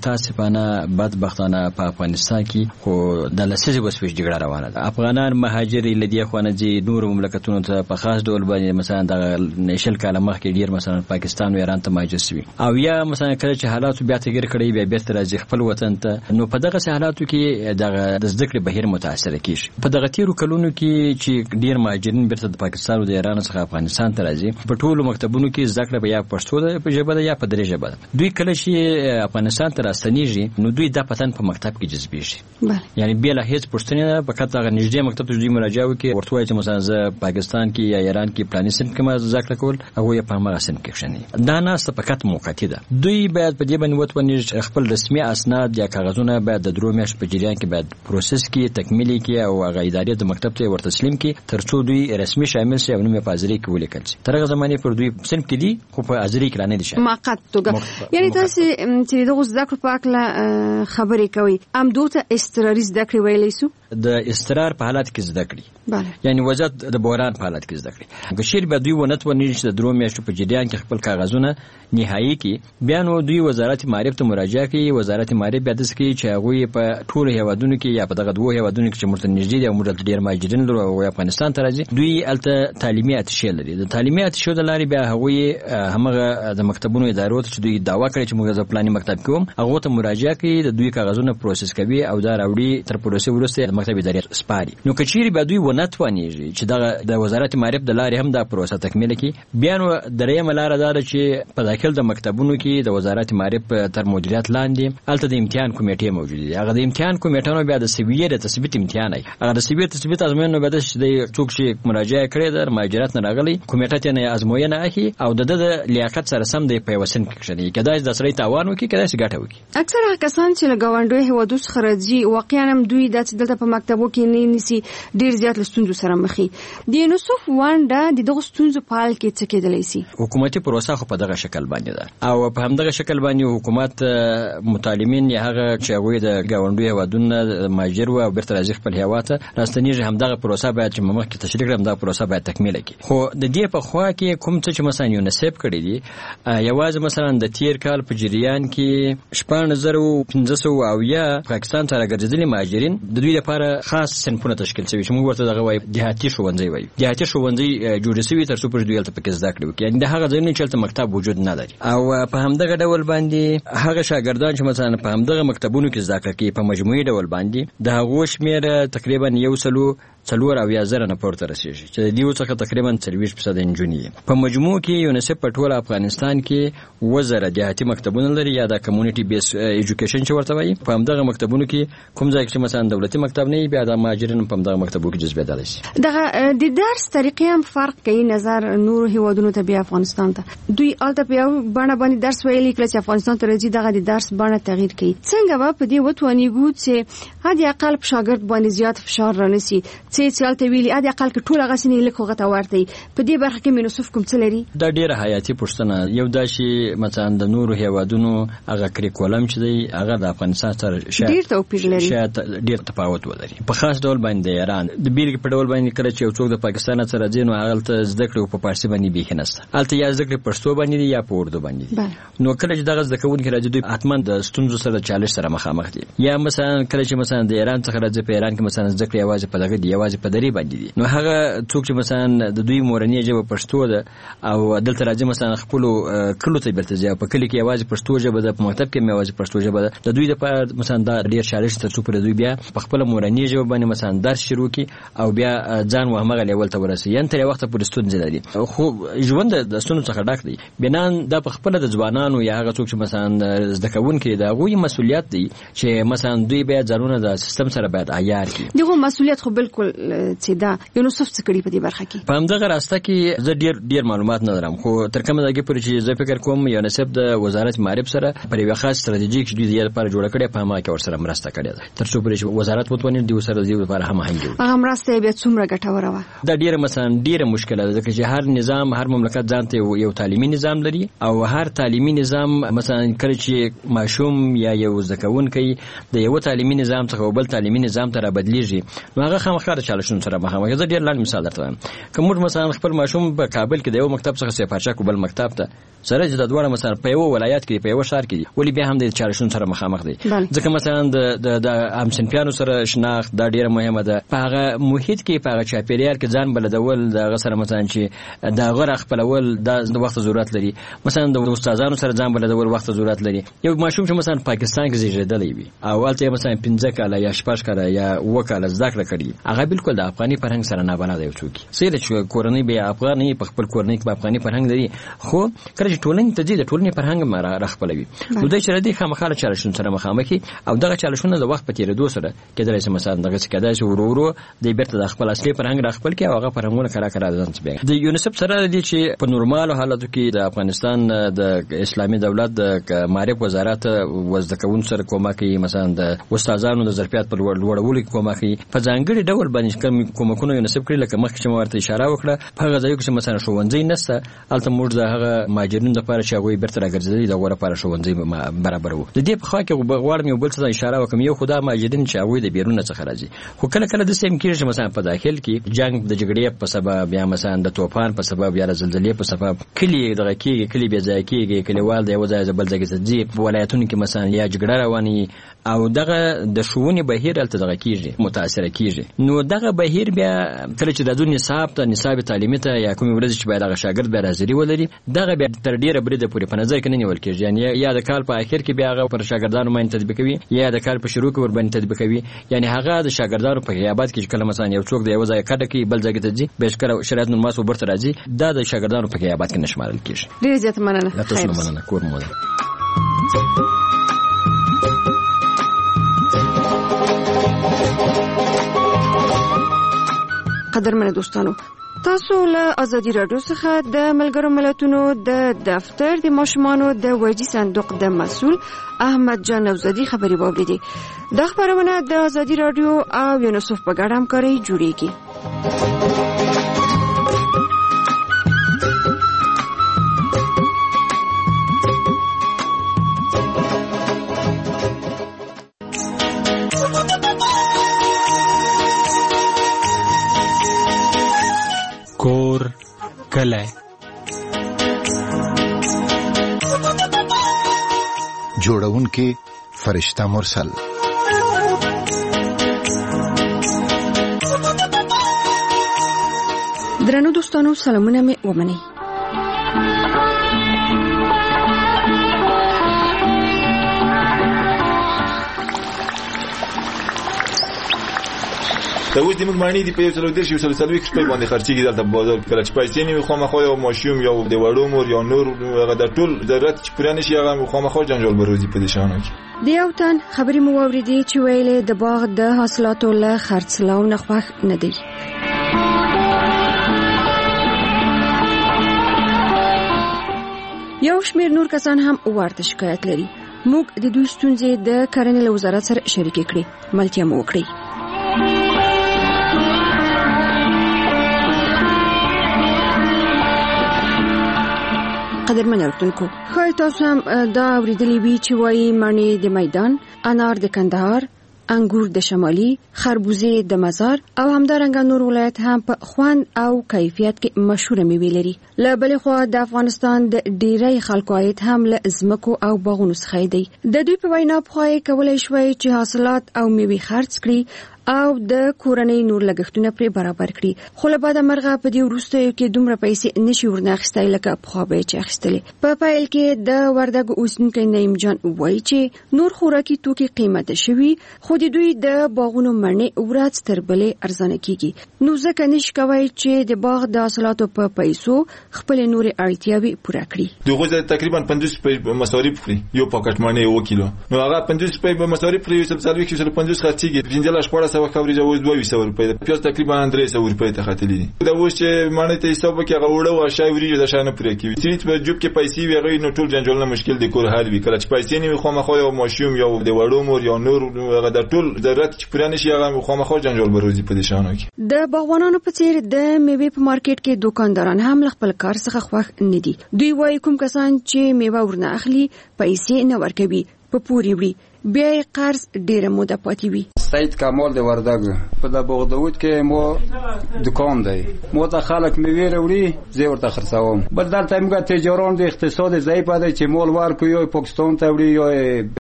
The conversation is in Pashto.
متاسفانه بدبختانه په افغانستان کې خو د لسیزې وسوي جګړه روانه ده. افغانان مهاجر لدی خوانه دي نور مملکتونو ته په خاص ډول باندې مثلا د نشل کاله مخکې ډیر مثلا پاکستان او ایران ته مهاجر شوي او یا مثلا کله چې حالات بیا تغیر کړي بیا بیرته راځي خپل وطن ته، نو په دغه حالاتو کې د زده کړې بهیر متاثر کیږي. په دغه تیرو کلونو کې چې ډیر مهاجرین بیرته د پاکستان او د ایران څخه افغانستان ته راځي، په ټولو مکتبونو کې زده کړه یا پښتو ده په ژبه ده یا په درې ژبه ده. دوی کله چې افغانستان ته راستنیږي نو دوی د پتن په مکتب کې جذبېږي، یعنی بیا له هیڅ پښتنه نه فقط هغه نږدې مکتب ته دوی مراجعه وکړي، ورته وایي چې مثلا زه پاکستان کې یا ایران کې پلاني صنف کې ما زده کړه کول او یا په هغه صنف کې شنی. دا ناسته فقط موقتی ده. دوی باید په دې باندې وتونی خپل رسمي اسناد یا کاغذونه باید د درو میاشتو په جریان کې باید پروسس کې تکمیلي کې او هغه ادارې د مکتب ته ورته تسلیم کې ترڅو دوی رسمي شامل شي او نوم په حاضرۍ کې ولیکل شي. تر هغه زمانه پر دوی صنف کې دي خو په حاضرۍ کې نه دي شامل موقت توګه. یعنی تاسو چې دغه زده کړو په اړه خبرې کوي، ام دوته استراري زده کړې ویلې سو د استقرار په حالت کې زده کړې، یعنی وضعیت د بحران په حالت کې زده کړې. بشیر به دوی ونی چې د درو میاشتو په جریان کې خپل کاغذونه نهایی کې بیا نو دوی وزارت معارف ته مراجعه کوي. وزارت معارف بیا د سکی چې هغه په ټولو هیوادونو کې یا په دغه دوه هیوادونو کې چې مرته نږدې دي او مرته ډیر مهاجرین لري او افغانستان ته راځي، دوی الته تعلیمي اتشه لري. د تعلیمي اتشه د لارې بیا هغه همغه د مکتبونو ادارو ته چې دوی دعوا کوي چې موږ د پلاني مکتب کوم هغه ته مراجعه کوي، د دوی کاغذونه پروسس کوي او دا راوړي تر پروسې وروسته د مکتب ادارې سپاري. نو کچيري به دوی ونتوانیږي چې د وزارت معارف د لارې هم دا پروسه تکمیل کړي، بیا نو درېمه لار دا چې په داخل د مکتبونو کې د وزارت معارف تر مدیریت لاندې الته د امتحان کمیټه موجوده دي. هغه د امتحان کمیټه بیا د سویې د تثبیت امتحان ای هغه د سویې تثبیت ازموینه به د څوک چې مراجعه کړي د مهاجرت نه راغلي کمیټه ته نه ازموینه اخی او د لیاقت سره سم د پیوسن کې شنی کداش د سړی تاوان وکي کداش ګټه وکي. اکثره کسان چې لګاونډوي هیوادو خرجي واقعا هم دوی د دلته په مکتبو کې نه نسی ډیر زیات لستونزو سره مخې دي. نو صف وانډه د دغه ستونزو په حال کې څه کېدلی سي؟ حکومتي پروسه خو په دغه شکل باندې ده او په همدغه شکل باندې حکومت متعلمین یا هغه چې هغه د ګاونډوي هیوادونو مهاجر او بیرته راځي خپل هیواد ته راستنیږي، همدغه پروسه باید چې مخکې تشریح کړم دا پروسه باید تکمیل کړي. خو د دې په خوا کې کوم څه چې مثلا یونیسف کړی دي یوازې مثلا د تیر کال په جریان کې 1500 او یا پاکستان ته راګرځېدلي مهاجرین د دوی لپاره خاص صنفونه تشکیل شوي چې موږ ورته دغه وایي دهاتي ښوونځي وایي. دهاتي ښوونځي جوړ شوي تر څو پر دوی ته پکې زده کړې وکړي، یعنی د هغه ځایونو چې هلته مکتب وجود نه لري او په همدغه ډول باندې هغه شاګردان چې مثلا په همدغه مکتبونو کې زده کړه کوي په مجموعي ډول باندې د هغو شمېر تقریبا 1.4 او 1000 نه پورته رسیږي چې د دې څخه تقریبا 40% انجونی په مجموع کې یونیسف په ټول افغانستان کې وزاره دهاتي مکتبونه لري یا د کمیونټي بیس ایجوکیشن چې ورته وایي. په همدغه مکتبونو کې کوم ځای چې مثلا دولتي مکتب نه بیا د مهاجرینو په همدغه مکتبو کې جذبېدل شي. دغه د درس طریقې هم فرق کوي نظر نور هیوادونو ته بیا افغانستان ته دوی الته بیا باندې درس ویلي کله چې افغانستان ته راځي دغه د درس باندې تغییر کوي. څنګه به په دې وتوانیږو چې هدي اقل شاګرد باندې زیات فشار رانسي چې الته ویلي هدي اقل ټول هغه سنې لیکو غته ورته په دې برخه کې منوسف کوم څه لري؟ دا ډیره حیاتي پوښتنه. یو دا چې مثلا د نورو هیوادونو هغه کریکولم چې دی هغه د افغانستان سره ډیر توپیر لري، ډیر تفاوت ولري. په خاص ډول باندې ایران د بیلګې په ډول باندې کله چې یو څوک د پاکستان څخه راځي نو هغه ته زده کړې په فارسی باندې به نهسته، الته یا زده کړې پښتو باندې یا په اردو باندې. نو کله چې دغه زده کوونکي راځي دوی حتما د ستونزو سره چالش سره مخامخ دي. یا مثلا کله چې مثلا د ایران څخه راځي په ایران کې مثلا زده کړې یوازې په دغه دی یوازې په درې باندې دي، نو هغه څوک چې مثلا د دوی مورنۍ ژبه پښتو ده او دلته راځي مثلا خپل کلو ته بیرته ځي په کلی کې یوازې پښتو ژبه ده، په مکتب کې یوازې پښتو ژبه ده، د دوی لپاره مثلا دا ډیر چالش تر څو پر دوی بیا په خپل مورنۍ ژبه باندې مثلا درس شروع کی او بیا ځان وهمغه لیول ته ورسي، یان تر وخت پورې ستونزې لري. خو ژوند د ستونزو څخه ډک دی. بنان دا په خپل د ځوانانو یا هغه څوک چې مثلا زده کوونکي دا غوي مسولیت دی چې مثلا دوی بیا ځانونه د سیستم سره باید عیار کړي. دغه مسولیت خو بالکل چې دا یونیسف څه کړی په دې برخه کې. په همدغه راسته کې زه ډیر معلومات نه لرم، خو تر کومه ځای پورې چې زه فکر کوم یونیسف د وزارت معارف سره پر یو خاص ستراتیژیک دوی لپاره جوړ کړي په ما کې ورسره مرسته کړې ده تر څو پورې وزارت وتونی دی سره دی لپاره هم هنګي. هغه مرسته بیا څومره ګټوره وه؟ دا ډیره مثلا ډیره مشکله ده چې هر نظام هر مملکت ځانته یو تعلیمي نظام لري او هر تعلیمي نظام مثلا کله چې ماشوم یا یو زکون کوي د یو تعلیمي نظام څخه بل تعلیمي نظام ته را بدلیږي نو هغه خامخا خامخا د چالشونو سره مخامخ. زه ډېر لاندې مثال درته وایم، که موږ مثلا خپل ماشوم په کابل کې د یو مکتب څخه سپارچاک بل مکتب ته سره چې د دواړه مثلا په یو ولایت کې په یو ښار کې دي، ولې بیا هم د چالشونو سره مخامخ دي. ځکه مثلا د عام صنفیانو سره شناخت دا ډیره مهمه ده. په هغه محیط کې په هغه چاپیریال کې ځان بلدول، د هغه سره مثلا چې د غره خپلول د وخت ضرورت لري. مثلا د استادانو سره ځان بلدول وخت ضرورت لري. یو ماشوم چې مثلا پاکستان کې زیږیدلی وي او هلته مثلا 15 کاله یا 6 کاله یا 9 کاله زده کړه کړي، هغه بالکل د افغاني فرهنګ سره نه بلد یو څوک سره چې کورنۍ به افغاني په خپل کورنۍ کې افغاني فرهنګ لري، خو کله چې ټولنې ته د ټولنې فرهنګ راخپلوي نو د چر دي خامخاله چالشونه سره مخامخ او دغه چالشونه د وخت په تیریدو سره کېدای شي مثلا دغه څه کېدای شي ورو د بیرته د خپل اصلي فرهنګ راخپل کې او هغه فرهنګونه کړه ځان څخه. د یونیسف سره دي چې په نورمال حالاتو کې د افغانستان د اسلامي دولت د معرف وزارت وزدکون سره کومک کوي، مثلا د استادانو د ظرفیت پر لوړولو کې کومک کوي. په ځانګړي ډول باندې کومکونه یونیسف کړی، لکه مخکې چې ورته اشاره وکړه په هغه ځای کې مثلا ښوونځي نشته، البته موږ د هغه ماجرینو لپاره چې هغه بیرته راګرځېدلي د غوړه لپاره ښوونځي برابرو. د دې په خوا کې غواړم یو بل څه اشاره وکم، یو خدای ماجرین چې هغه د بیرون څخه راځي، خو کله کله د سیم کېږي مثلا په داخل کې جنگ د جګړې په سبب یا مثلا د طوفان په سبب یا د زلزلې په سبب کلی دغه کېږي، کلی بې ځای کېږي، کلیوال د یو ځای بل ځای ته ځي، ولایتونو کې مثلا یا جګړه رواني او دغه د شوونی بهیر الته دغه کېږي متاثر کېږي. نو دغه بهیر بیا کله چې د نصاب تعلیمي ته یا کومې ورځ چې باید هغه شاګرد به حاضري ولري، دغه بیا تر ډیره بریده پورې په نظر کې نه نیول کېږي. یعنی یا د کال په اخر کې بیا هغه پر شاګردانو باندې تطبیقوي یا د کال په شروع کې ور باندې تطبیقوي. یعنی هغه د شاګردانو په غیابت کې کله مثلا یو څوک د یو ځای کډه کې بل ځای ته ځي، به شکر شرایط نو ماسو برته راځي، دا د شاګردانو په غیابت کې نشمارل کېږي. ډیر زیات مننه. تاسو مننه کور مو ده. قدرمن دوستانو، تاسو له ازادي رادیو څخه د ملګرو ملتونو د دفتر د ماشومانو د وجی صندوق د مسؤل احمد جان نوزادي خبري واوریدي. د خبرونه د ازادي رادیو او یونیسف په ګډه همکاري جوړیږي. کور کلی جوړونکي فرشته مرسل. درنو دوستانو، سلامونه مې ومنئ. دا اوس د موږ معنی دی په یو څلور درشي وسلو سلوي کې په باندې خرچيږي دلته بازار کله چې پیسې نه خامخا یو ماشوم یا د وړو مور یا نور هغه د ټول ضرورت چې پرانه شي هغه خامخا جنجال بروزي په دې شانو کې. د یو تن خبرې مو واوریدي چې ویلې د باغ د حاصلاتو له خرڅلاو نه خوښ نه دی. یو شمیر نور کسان هم ورته شکایت لري. موږ د دوی ستونزې د کرنې له وزارت سره شریکې کړې، ملتیا مو وکړي. قدرمن اورېدونکو، ښایي تاسو هم دا اورېدلي وي چې وایي مڼې د میدان، انار د کندهار، انګور د شمالي، خربوزې د مزار او همدارنګه نور ولایت هم په خوند او کیفیت کې مشهور میوې لري. له بلې خوا د افغانستان د ډیری خلکو عاید هم له ځمکو او باغونو څخه دی. د دوی په وینا پخوای کولای شوی چې حاصلات او میوې خرڅ کړي او د کورنۍ نور لګښتونه پرې برابر کړي، خو له بعد مرغه په دې وروستیو کې دومره پیسې نشي ورناخستای لکه پخوا به چې اخیستلې. په پیل کې د وردګ اوسنیکي نعیم جان وایي چې نور خوراکي توکي قیمته شوي، خو د دوی د باغونو مڼې ورځ تر بلې ارزانه کیږي. نو ځکه نشي کوي چې د باغ د حاصلاتو په پیسو خپل نورې اړتیاوې پوره کړي. دغه تقریبا 50 روپۍ مصارف کړی یو پاکټ مڼې 1 کیلو، نو هغه 50 روپۍ مصارف کړی، یو څه 50 خرڅيږي، 15 او خبرې اوس 200 روپۍ، پیاز تقریبا 300 روپۍ ته خاتلې دي. دا اوس چې مانه ته حساب وکړي هغه وړو او شای وریجو د شانه پرې کوي، چې په جوب کې پیسې ویغې نو ټول جنجال نه مشکل دی کور حل وی. کله چې پیسې نه خامخا یو ماشوم یا د وړو مور یا نور هغه د ټول ضرورت چې پرانه شي هغه خامخا جنجال بروزي په دې شانو کې. د باغوانانو په څیر د میوه په مارکیټ کې دکانداران هم خپل کار څخه خوښ نه دي. دوی وايي کوم کسان چې میوه ورنه اخلي پیسې نه ورکوي، په پوري وړي بیا قرض ډیره موده پاتې وي. سید کمال د وردګ په د بغداد کې مو دکان دی، مو ته خلک میوه وروړي زه ورته خرڅوم. بل دلته موږ تجاران د اقتصاد ضعیف دی چې مال ورکو یا پاکستان ته وړي یا